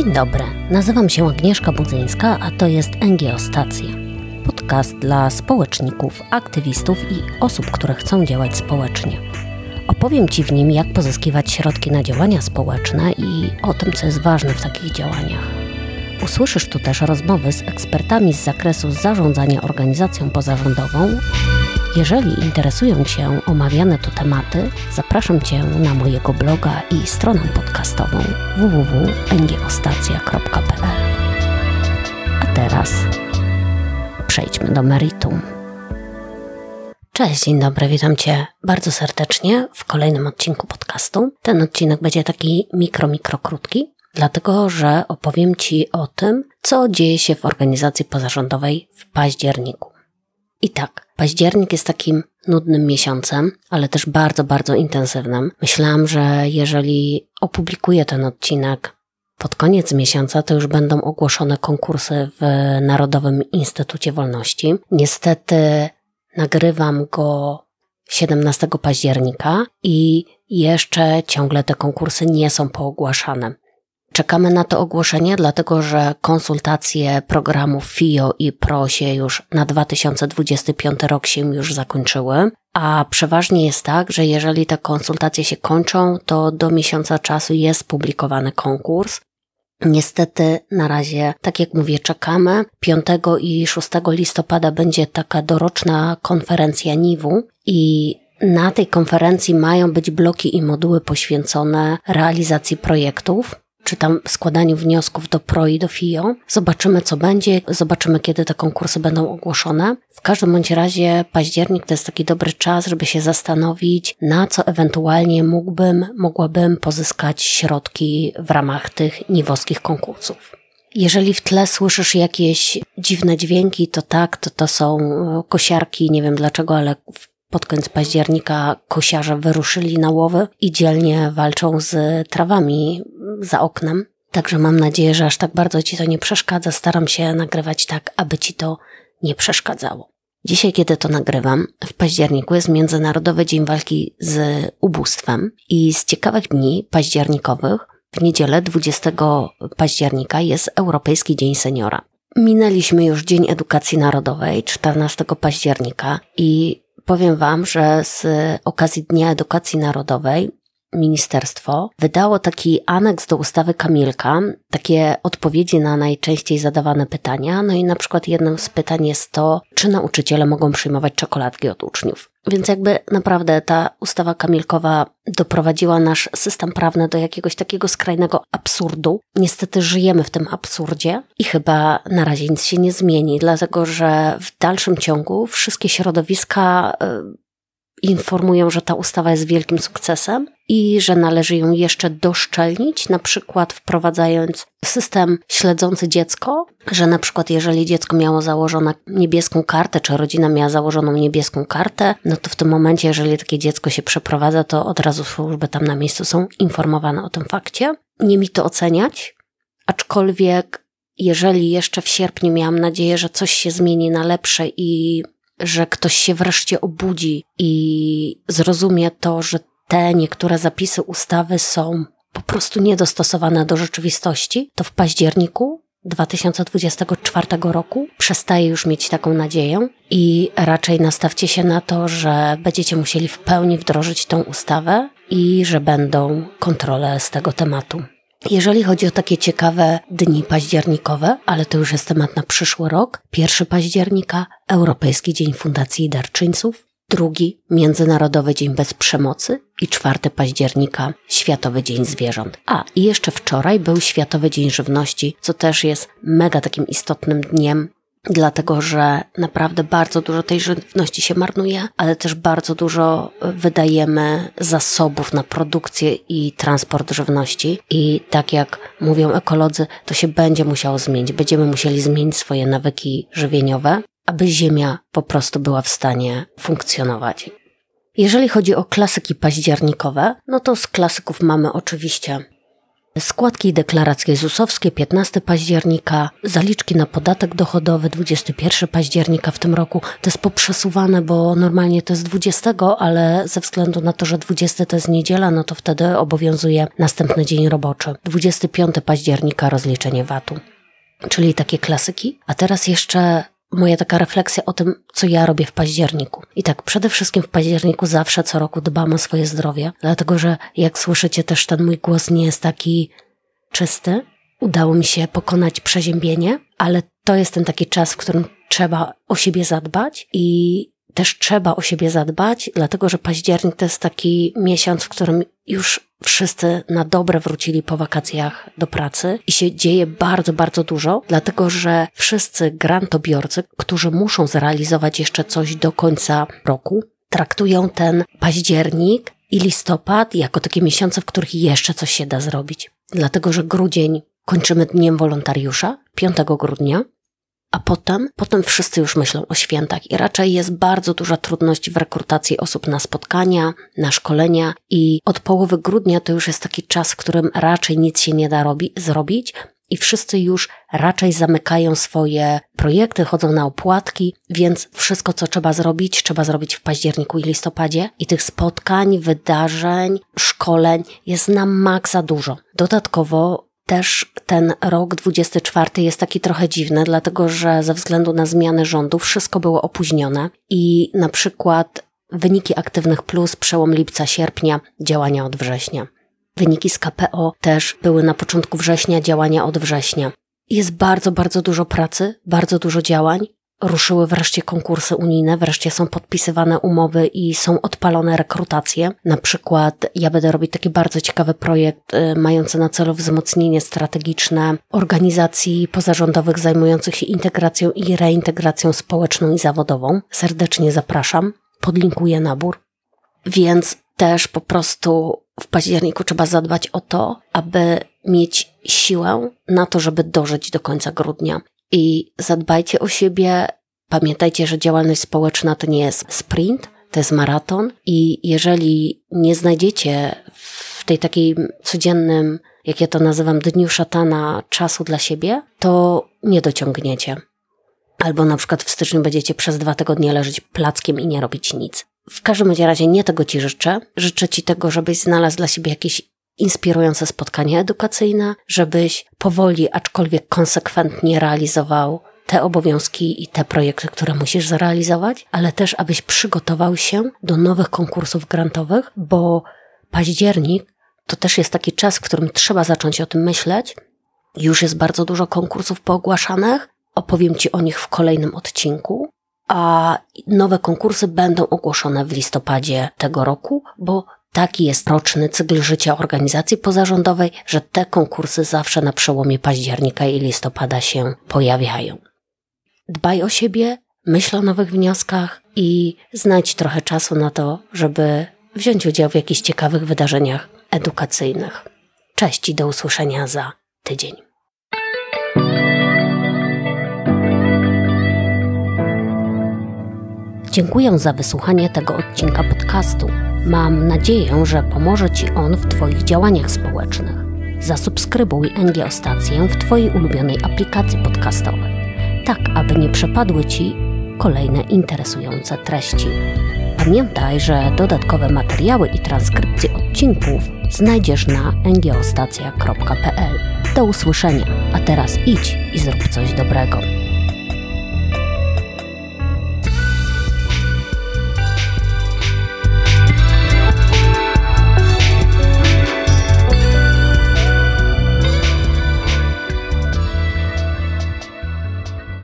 Dzień dobry, nazywam się Agnieszka Budzyńska, a to jest NGO Stacja. Podcast dla społeczników, aktywistów i osób, które chcą działać społecznie. Opowiem Ci w nim, jak pozyskiwać środki na działania społeczne i o tym, co jest ważne w takich działaniach. Usłyszysz tu też rozmowy z ekspertami z zakresu zarządzania organizacją pozarządową. Jeżeli interesują Cię omawiane tu tematy, zapraszam Cię na mojego bloga i stronę podcastową www.ngostacja.pl. A teraz przejdźmy do meritum. Cześć, dzień dobry, witam Cię bardzo serdecznie w kolejnym odcinku podcastu. Ten odcinek będzie taki mikro krótki, dlatego że opowiem Ci o tym, co dzieje się w organizacji pozarządowej w październiku. I tak, październik jest takim nudnym miesiącem, ale też bardzo intensywnym. Myślałam, że jeżeli opublikuję ten odcinek pod koniec miesiąca, to już będą ogłoszone konkursy w Narodowym Instytucie Wolności. Niestety nagrywam go 17 października i jeszcze ciągle te konkursy nie są poogłaszane. Czekamy na to ogłoszenie, dlatego że konsultacje programów FIO i PRO się już na 2025 rok się już zakończyły, a przeważnie jest tak, że jeżeli te konsultacje się kończą, to do miesiąca czasu jest publikowany konkurs. Niestety na razie, tak jak mówię, czekamy. 5 i 6 listopada będzie taka doroczna konferencja NIW i na tej konferencji mają być bloki i moduły poświęcone realizacji projektów, czy tam składaniu wniosków do PRO i do FIO. Zobaczymy, co będzie, zobaczymy, kiedy te konkursy będą ogłoszone. W każdym bądź razie październik to jest taki dobry czas, żeby się zastanowić, na co ewentualnie mogłabym pozyskać środki w ramach tych niwowskich konkursów. Jeżeli w tle słyszysz jakieś dziwne dźwięki, to tak, to są kosiarki, nie wiem dlaczego, ale pod koniec października kosiarze wyruszyli na łowy i dzielnie walczą z trawami za oknem. Także mam nadzieję, że aż tak bardzo Ci to nie przeszkadza. Staram się nagrywać tak, aby Ci to nie przeszkadzało. Dzisiaj, kiedy to nagrywam, w październiku jest Międzynarodowy Dzień Walki z Ubóstwem i z ciekawych dni październikowych w niedzielę 20 października jest Europejski Dzień Seniora. Minęliśmy już Dzień Edukacji Narodowej 14 października i powiem Wam, że z okazji Dnia Edukacji Narodowej ministerstwo wydało taki aneks do ustawy Kamilka, takie odpowiedzi na najczęściej zadawane pytania. No i na przykład jednym z pytań jest to, czy nauczyciele mogą przyjmować czekoladki od uczniów. Więc jakby naprawdę ta ustawa Kamilkowa doprowadziła nasz system prawny do jakiegoś takiego skrajnego absurdu. Niestety żyjemy w tym absurdzie i chyba na razie nic się nie zmieni, dlatego że w dalszym ciągu wszystkie środowiska informują, że ta ustawa jest wielkim sukcesem i że należy ją jeszcze doszczelnić, na przykład wprowadzając system śledzący dziecko, że na przykład jeżeli dziecko miało założoną niebieską kartę, czy rodzina miała założoną niebieską kartę, no to w tym momencie, jeżeli takie dziecko się przeprowadza, to od razu służby tam na miejscu są informowane o tym fakcie. Nie mi to oceniać, aczkolwiek jeżeli jeszcze w sierpniu miałam nadzieję, że coś się zmieni na lepsze i że ktoś się wreszcie obudzi i zrozumie to, że te niektóre zapisy ustawy są po prostu niedostosowane do rzeczywistości, to w październiku 2024 roku przestaję już mieć taką nadzieję i raczej nastawcie się na to, że będziecie musieli w pełni wdrożyć tą ustawę i że będą kontrole z tego tematu. Jeżeli chodzi o takie ciekawe dni październikowe, ale to już jest temat na przyszły rok, 1 października Europejski Dzień Fundacji i Darczyńców, 2 Międzynarodowy Dzień Bez Przemocy i 4 października Światowy Dzień Zwierząt. I jeszcze wczoraj był Światowy Dzień Żywności, co też jest mega takim istotnym dniem, dlatego że naprawdę bardzo dużo tej żywności się marnuje, ale też bardzo dużo wydajemy zasobów na produkcję i transport żywności i tak jak mówią ekolodzy, to się będzie musiało zmienić. Będziemy musieli zmienić swoje nawyki żywieniowe, aby ziemia po prostu była w stanie funkcjonować. Jeżeli chodzi o klasyki październikowe, no to z klasyków mamy oczywiście składki i deklaracje ZUS-owskie 15 października, zaliczki na podatek dochodowy 21 października w tym roku. To jest poprzesuwane, bo normalnie to jest 20, ale ze względu na to, że 20 to jest niedziela, no to wtedy obowiązuje następny dzień roboczy. 25 października rozliczenie VAT-u, czyli takie klasyki. A teraz jeszcze moja taka refleksja o tym, co ja robię w październiku. I tak, przede wszystkim w październiku zawsze co roku dbam o swoje zdrowie, dlatego że jak słyszycie też ten mój głos nie jest taki czysty. Udało mi się pokonać przeziębienie, ale to jest ten taki czas, w którym trzeba o siebie zadbać i też trzeba o siebie zadbać, dlatego że październik to jest taki miesiąc, w którym już wszyscy na dobre wrócili po wakacjach do pracy i się dzieje bardzo, bardzo dużo, dlatego że wszyscy grantobiorcy, którzy muszą zrealizować jeszcze coś do końca roku, traktują ten październik i listopad jako takie miesiące, w których jeszcze coś się da zrobić. Dlatego, że grudzień kończymy Dniem Wolontariusza, 5 grudnia, a potem wszyscy już myślą o świętach i raczej jest bardzo duża trudność w rekrutacji osób na spotkania, na szkolenia i od połowy grudnia to już jest taki czas, w którym raczej nic się nie da zrobić i wszyscy już raczej zamykają swoje projekty, chodzą na opłatki, więc wszystko, co trzeba zrobić w październiku i listopadzie i tych spotkań, wydarzeń, szkoleń jest na maksa dużo. Dodatkowo też ten rok 24 jest taki trochę dziwny, dlatego że ze względu na zmiany rządu wszystko było opóźnione i na przykład wyniki Aktywnych Plus przełom lipca-sierpnia, działania od września. Wyniki z KPO też były na początku września, działania od września. Jest bardzo, bardzo dużo pracy, bardzo dużo działań. Ruszyły wreszcie konkursy unijne, wreszcie są podpisywane umowy i są odpalone rekrutacje. Na przykład ja będę robić taki bardzo ciekawy projekt mający na celu wzmocnienie strategiczne organizacji pozarządowych zajmujących się integracją i reintegracją społeczną i zawodową. Serdecznie zapraszam, podlinkuję nabór. Więc też po prostu w październiku trzeba zadbać o to, aby mieć siłę na to, żeby dożyć do końca grudnia. I zadbajcie o siebie, pamiętajcie, że działalność społeczna to nie jest sprint, to jest maraton i jeżeli nie znajdziecie w tej takiej codziennym, jak ja to nazywam, dniu szatana czasu dla siebie, to nie dociągniecie. Albo na przykład w styczniu będziecie przez 2 tygodnie leżeć plackiem i nie robić nic. W każdym razie nie tego Ci życzę. Życzę Ci tego, żebyś znalazł dla siebie jakieś inspirujące spotkania edukacyjne, żebyś powoli, aczkolwiek konsekwentnie realizował te obowiązki i te projekty, które musisz zrealizować, ale też abyś przygotował się do nowych konkursów grantowych, bo październik to też jest taki czas, w którym trzeba zacząć o tym myśleć. Już jest bardzo dużo konkursów poogłaszanych, opowiem Ci o nich w kolejnym odcinku, a nowe konkursy będą ogłoszone w listopadzie tego roku, bo taki jest roczny cykl życia organizacji pozarządowej, że te konkursy zawsze na przełomie października i listopada się pojawiają. Dbaj o siebie, myśl o nowych wnioskach i znajdź trochę czasu na to, żeby wziąć udział w jakichś ciekawych wydarzeniach edukacyjnych. Cześć i do usłyszenia za tydzień. Dziękuję za wysłuchanie tego odcinka podcastu. Mam nadzieję, że pomoże Ci on w Twoich działaniach społecznych. Zasubskrybuj NGO Stację w Twojej ulubionej aplikacji podcastowej, tak aby nie przepadły Ci kolejne interesujące treści. Pamiętaj, że dodatkowe materiały i transkrypcje odcinków znajdziesz na ngostacja.pl. Do usłyszenia, a teraz idź i zrób coś dobrego.